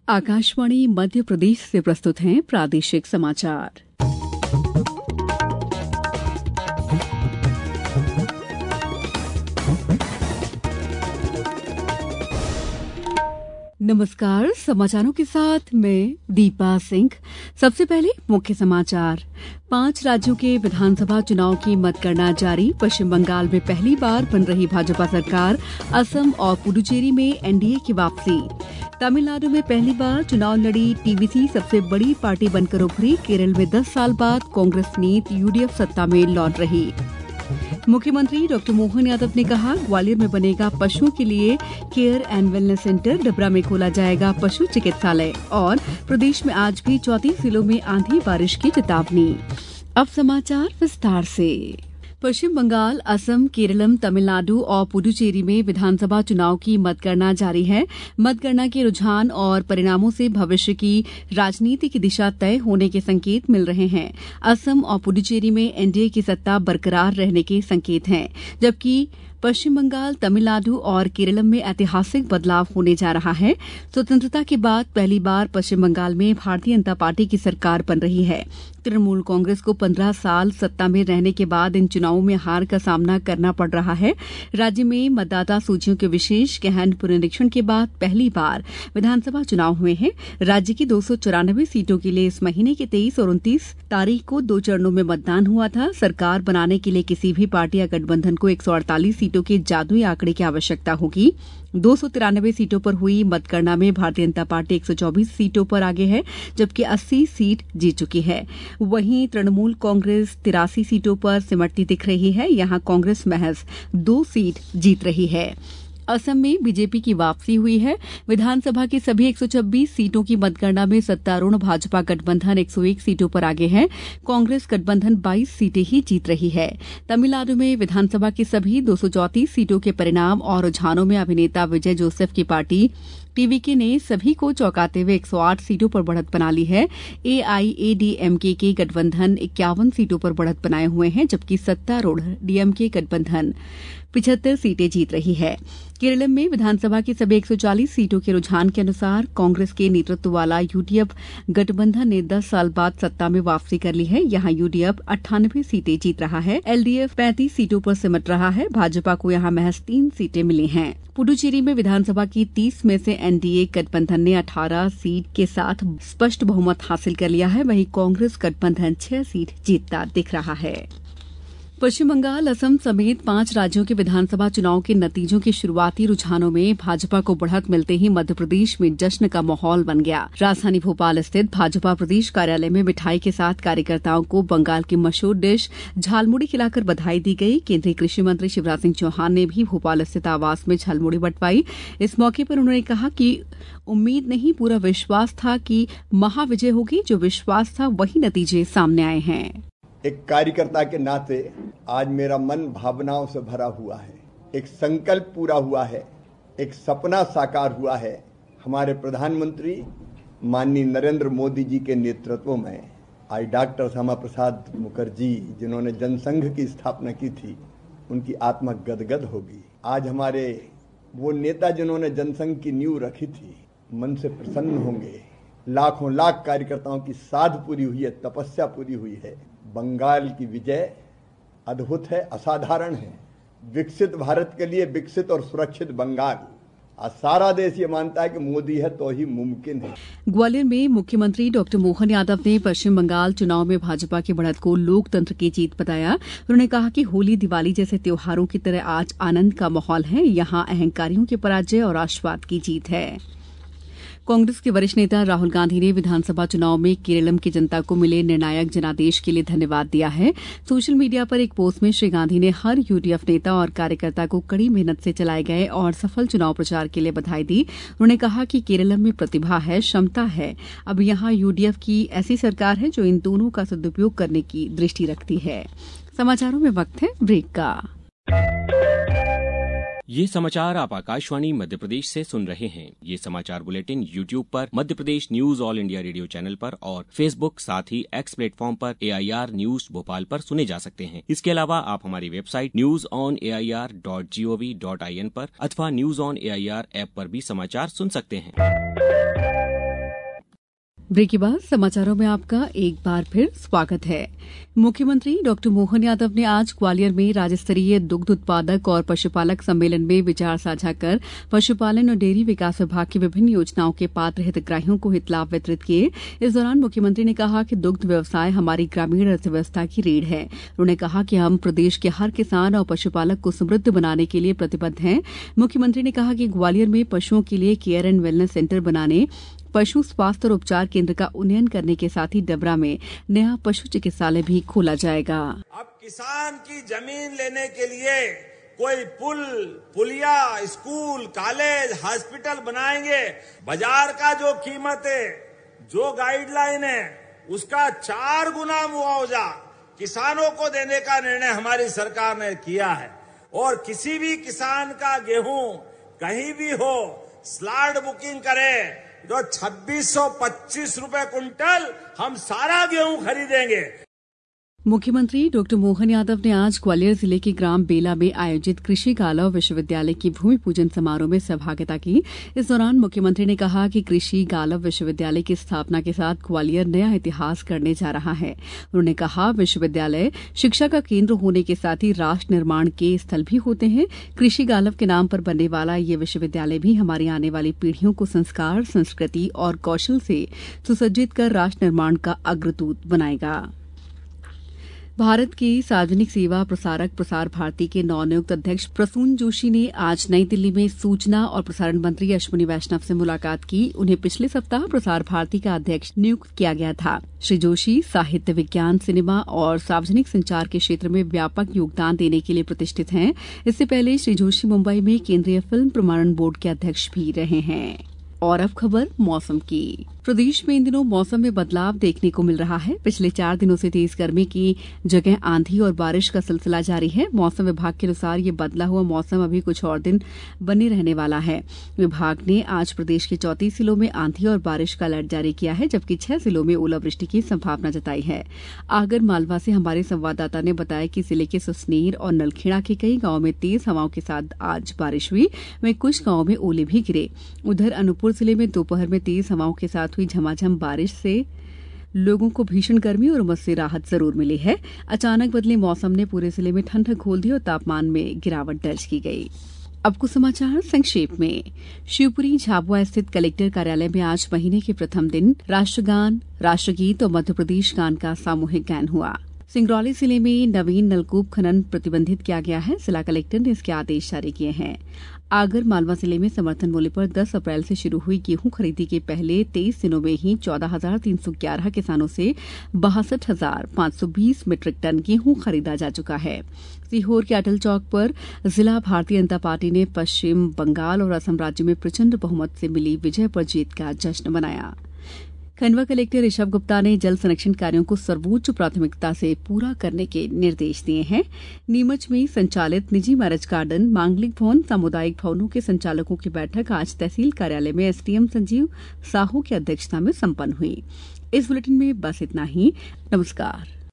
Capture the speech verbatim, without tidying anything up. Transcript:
आकाशवाणी मध्य प्रदेश से प्रस्तुत हैं प्रादेशिक समाचार। नमस्कार, समाचारों के साथ मैं दीपा सिंह। सबसे पहले मुख्य समाचार। पांच राज्यों के विधानसभा चुनाव की मतगणना जारी। पश्चिम बंगाल में पहली बार बन रही भाजपा सरकार। असम और पुडुचेरी में एनडीए की वापसी। तमिलनाडु में पहली बार चुनाव लड़ी टीवीसी सबसे बड़ी पार्टी बनकर उभरी। केरल में दस साल बाद कांग्रेस नीत यूडीएफ सत्ता में लौट रही। मुख्यमंत्री डॉक्टर मोहन यादव ने कहा, ग्वालियर में बनेगा पशुओं के लिए care and wellness centre. Dabra में खोला जाएगा पशु चिकित्सालय। और प्रदेश में आज भी चौंतीस जिलों में आंधी बारिश की चेतावनी। अब समाचार विस्तार से। पश्चिम बंगाल, असम, केरलम, तमिलनाडु और पुडुचेरी में विधानसभा चुनाव की मतगणना जारी है। मतगणना के रुझान और परिणामों से भविष्य की राजनीति की दिशा तय होने के संकेत मिल रहे हैं। असम और पुडुचेरी में एनडीए की सत्ता बरकरार रहने के संकेत हैं, जबकि पश्चिम बंगाल, तमिलनाडु और केरलम में ऐतिहासिक बदलाव होने जा रहा है। स्वतंत्रता के बाद पहली बार पश्चिम बंगाल में भारतीय जनता पार्टी की सरकार बन रही है। तृणमूल कांग्रेस को पंद्रह साल सत्ता में रहने के बाद इन चुनावों में हार का सामना करना पड़ रहा है। राज्य में मतदाता सूचियों के विशेष गहन पुनरीक्षण के बाद पहली बार विधानसभा चुनाव हुए हैं। राज्य की दो सौ चौरानवे सीटों के लिए इस महीने की तेईस और उनतीस तारीख को दो चरणों में मतदान हुआ था। सरकार बनाने के लिए किसी भी पार्टी या गठबंधन को एक सौ अड़तालीस सीटों के जादुई आंकड़े की आवश्यकता होगी। दो सौ तिरानवे सीटों पर हुई मतगणना में भारतीय जनता पार्टी एक सौ चौबीस सीटों पर आगे है, जबकि अस्सी सीट जीत चुकी है। वहीं तृणमूल कांग्रेस तिरासी सीटों पर सिमटती दिख रही है। यहां कांग्रेस महज दो सीट जीत रही है। असम में बीजेपी की वापसी हुई है। विधानसभा की सभी एक सौ छब्बीस सीटों की मतगणना में सत्तारूढ़ भाजपा गठबंधन एक सौ एक सीटों पर आगे है। कांग्रेस गठबंधन बाईस सीटें ही जीत रही है। तमिलनाडु में विधानसभा की सभी दो सौ चौंतीस सीटों के परिणाम और रुझानों में अभिनेता विजय जोसेफ की पार्टी टीवीके ने सभी को चौंकाते हुए एक सौ आठ सीटों पर बढ़त बना ली है। एआईएडीएमके के गठबंधन इक्यावन सीटों पर बढ़त बनाए हुए हैं, जबकि सत्तारूढ़ डीएमके गठबंधन पिछहत्तर सीटें जीत रही है। केरल में विधानसभा की सभी एक सौ चालीस सीटों के रुझान के अनुसार कांग्रेस के नेतृत्व वाला यूडीएफ गठबंधन ने दस साल बाद सत्ता में वापसी कर ली है। यहां यूडीएफ अट्ठानवे सीटें जीत रहा है। एलडीएफ पैंतीस सीटों पर सिमट रहा है। भाजपा को यहां महज तीन सीटें मिली हैं। पुडुचेरी में विधानसभा की तीस में से एनडीए गठबंधन ने अठारह सीट के साथ स्पष्ट बहुमत हासिल कर लिया है। वहीं कांग्रेस गठबंधन छह सीट जीतता दिख रहा है। पश्चिम बंगाल, असम समेत पांच राज्यों के विधानसभा चुनाव के नतीजों के शुरुआती रुझानों में भाजपा को बढ़त मिलते ही मध्य प्रदेश में जश्न का माहौल बन गया। राजधानी भोपाल स्थित भाजपा प्रदेश कार्यालय में मिठाई के साथ कार्यकर्ताओं को बंगाल की मशहूर डिश झालमुड़ी खिलाकर बधाई दी गई। केंद्रीय कृषि मंत्री शिवराज सिंह चौहान ने भी भोपाल स्थित आवास में झालमुड़ी बंटवाई। इस मौके पर उन्होंने कहा कि उम्मीद नहीं, पूरा विश्वास था कि महाविजय होगी। जो विश्वास था वही नतीजे सामने आए हैं। एक कार्यकर्ता के नाते आज मेरा मन भावनाओं से भरा हुआ है। एक संकल्प पूरा हुआ है, एक सपना साकार हुआ है। हमारे प्रधानमंत्री माननीय नरेंद्र मोदी जी के नेतृत्व में आज डॉक्टर श्यामा प्रसाद मुखर्जी जिन्होंने जनसंघ की स्थापना की थी, उनकी आत्मा गदगद होगी। आज हमारे वो नेता जिन्होंने जनसंघ की नींव रखी थी मन से प्रसन्न होंगे। लाखों लाख कार्यकर्ताओं की साध पूरी हुई है, तपस्या पूरी हुई है। बंगाल की विजय अद्भुत है, असाधारण है। विकसित भारत के लिए विकसित और सुरक्षित बंगाल, आज सारा देश ये मानता है कि मोदी है तो ही मुमकिन है। ग्वालियर में मुख्यमंत्री डॉक्टर मोहन यादव ने पश्चिम बंगाल चुनाव में भाजपा की बढ़त को लोकतंत्र की जीत बताया। उन्होंने कहा कि होली, दिवाली जैसे त्योहारों की तरह आज आनंद का माहौल है। यहाँ अहंकारियों की पराजय और राष्ट्रवाद की जीत है। कांग्रेस के वरिष्ठ नेता राहुल गांधी ने विधानसभा चुनाव में केरलम की जनता को मिले निर्णायक जनादेश के लिए धन्यवाद दिया है। सोशल मीडिया पर एक पोस्ट में श्री गांधी ने हर यूडीएफ नेता और कार्यकर्ता को कड़ी मेहनत से चलाए गए और सफल चुनाव प्रचार के लिए बधाई दी। उन्होंने कहा कि केरलम में प्रतिभा है, क्षमता है। अब यहां यूडीएफ की ऐसी सरकार है जो इन दोनों का सदुपयोग करने की दृष्टि रखती है। समाचारों में वक्त है ब्रेक का। ये समाचार आप आकाशवाणी मध्य प्रदेश से सुन रहे हैं। ये समाचार बुलेटिन यूट्यूब पर Madhya Pradesh news all India radio channel पर और फेसबुक साथ ही एक्स प्लेटफॉर्म पर एआईआर न्यूज भोपाल पर सुने जा सकते हैं। इसके अलावा आप हमारी website news on A I R dot G O V dot I N पर अथवा news on A I R app पर भी समाचार सुन सकते हैं। ब्रेक के बाद समाचारों में आपका एक बार फिर स्वागत है। मुख्यमंत्री डॉक्टर मोहन यादव ने आज ग्वालियर में राज्य स्तरीय दुग्ध उत्पादक और पशुपालक सम्मेलन में विचार साझा कर पशुपालन और डेयरी विकास विभाग की विभिन्न योजनाओं के पात्र हितग्राहियों को हित लाभ वितरित किए। इस दौरान मुख्यमंत्री ने कहा कि दुग्ध व्यवसाय हमारी ग्रामीण अर्थव्यवस्था की रीढ़ है। उन्होंने कहा कि हम प्रदेश के हर किसान और पशुपालक को समृद्ध बनाने के लिए प्रतिबद्ध हैं। मुख्यमंत्री ने कहा कि ग्वालियर में पशुओं के लिए केयर एंड वेलनेस सेंटर बनाने, पशु स्वास्थ्य और उपचार केंद्र का उन्नयन करने के साथ ही डबरा में नया पशु चिकित्सालय भी खोला जाएगा। अब किसान की जमीन लेने के लिए कोई पुल, पुलिया, स्कूल, कॉलेज, हॉस्पिटल बनाएंगे। बाजार का जो कीमत है, जो गाइडलाइन है, उसका चार गुना मुआवजा किसानों को देने का निर्णय हमारी सरकार ने किया है। और किसी भी किसान का गेहूं कहीं भी हो, स्लॉट बुकिंग करें तो छब्बीस सौ पच्चीस रुपए कुंटल हम सारा गेहूं खरीदेंगे। मुख्यमंत्री डॉक्टर मोहन यादव ने आज ग्वालियर जिले के ग्राम बेला में आयोजित कृषि गालव विश्वविद्यालय की भूमि पूजन समारोह में सहभागिता की। इस दौरान मुख्यमंत्री ने कहा कि कृषि गालव विश्वविद्यालय की स्थापना के साथ ग्वालियर नया इतिहास करने जा रहा है। उन्होंने कहा, विश्वविद्यालय शिक्षा का केंद्र होने के साथ ही राष्ट्र निर्माण के स्थल भी होते हैं। कृषि गालव के नाम पर बनने वाला ये विश्वविद्यालय भी हमारी आने वाली पीढ़ियों को संस्कार, संस्कृति और कौशल से सुसज्जित कर राष्ट्र निर्माण का अग्रदूत बनाएगा। भारत के सार्वजनिक सेवा प्रसारक प्रसार भारती के नवनियुक्त अध्यक्ष प्रसून जोशी ने आज नई दिल्ली में सूचना और प्रसारण मंत्री अश्विनी वैष्णव से मुलाकात की। उन्हें पिछले सप्ताह प्रसार भारती का अध्यक्ष नियुक्त किया गया था। श्री जोशी साहित्य, विज्ञान, सिनेमा और सार्वजनिक संचार के क्षेत्र में व्यापक योगदान देने के लिए प्रतिष्ठित हैं। इससे पहले श्री जोशी मुंबई में केंद्रीय फिल्म प्रमाणन बोर्ड के अध्यक्ष भी रहे हैं। और अब खबर मौसम की। प्रदेश में इन दिनों मौसम में बदलाव देखने को मिल रहा है। पिछले चार दिनों से तेज गर्मी की जगह आंधी और बारिश का सिलसिला जारी है। मौसम विभाग के अनुसार ये बदला हुआ मौसम अभी कुछ और दिन बने रहने वाला है। विभाग ने आज प्रदेश के चौंतीस जिलों में आंधी और बारिश का अलर्ट जारी किया है, जबकि छह जिलों में ओलावृष्टि की संभावना जताई है। आगर मालवा से हमारे संवाददाता ने बताया कि जिले के सुसनेर और नलखेड़ा के कई गांवों में तेज हवाओं के साथ आज बारिश हुई। वहीं कुछ गांवों में ओले भी गिरे। उधर अनूपपुर जिले में दोपहर में तेज हवाओं के साथ हुई झमाझम बारिश से लोगों को भीषण गर्मी और उमस से राहत जरूर मिली है। अचानक बदले मौसम ने पूरे जिले में ठंडक घोल दी और तापमान में गिरावट दर्ज की गई। अब कुछ समाचार संक्षेप में। शिवपुरी झाबुआ स्थित कलेक्टर कार्यालय में आज महीने के प्रथम दिन राष्ट्रगान, राष्ट्रगीत और मध्यप्रदेश गान का सामूहिक गायन हुआ। सिंगरौली जिले में नवीन नलकूप खनन प्रतिबंधित किया गया है। जिला कलेक्टर ने इसके आदेश जारी किए हैं। आगर मालवा जिले में समर्थन मूल्य पर दस अप्रैल से शुरू हुई गेहूं खरीदी के पहले तेईस दिनों में ही चौदह हजार तीन सौ ग्यारह किसानों से बासठ हजार पांच सौ बीस मीट्रिक टन गेहूं खरीदा जा चुका है। सीहोर के अटल चौक पर जिला भारतीय जनता पार्टी ने पश्चिम बंगाल और असम राज्य में प्रचंड बहुमत से मिली विजय पर जीत का जश्न मनाया। खंडवा कलेक्टर ऋषभ गुप्ता ने जल संरक्षण कार्यों को सर्वोच्च प्राथमिकता से पूरा करने के निर्देश दिए हैं। नीमच में संचालित निजी मैरिज गार्डन, मांगलिक भवन, सामुदायिक भवनों के संचालकों की बैठक आज तहसील कार्यालय में एसडीएम संजीव साहू की अध्यक्षता में संपन्न हुई। इस बुलेटिन में बस इतना ही। नमस्कार।